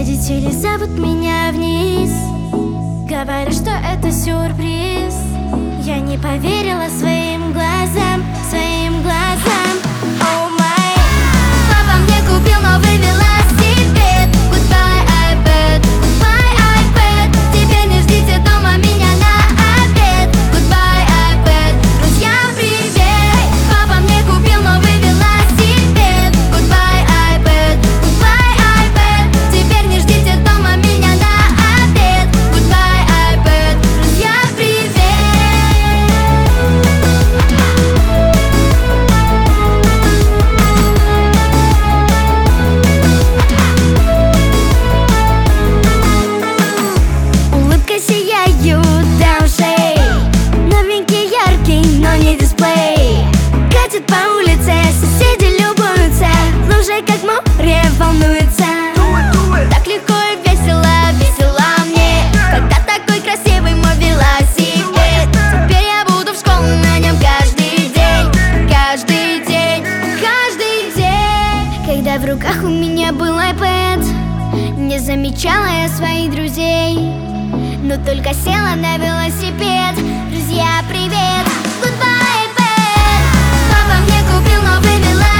Родители зовут меня вниз, говорят, что это сюрприз. Я не поверила своим глазам, своим глазам. Oh my. Папа мне купил новый велосипед. Goodbye, iPad, goodbye, iPad. Теперь не ждите дома меня на обед. Goodbye, iPad, друзья, привет. Папа мне купил новый велосипед. Goodbye, iPad, goodbye, iPad. Теперь не ждите дома меня на обед. Goodbye, iPad, друзья, привет. Улыбкой сияют до ушей, новенький, яркий, но не дисплей. Катит по улице, соседи любуются, лужей как море волнуется. Так легко и весело, весело мне, когда такой красивый мой велосипед. Теперь я буду в школу на нем каждый день, каждый день, каждый день. Когда в руках у меня был iPad, не замечала я своих друзей, но только села на велосипед. Друзья, привет! Goodbye, iPad. Папа мне купил новый велосипед.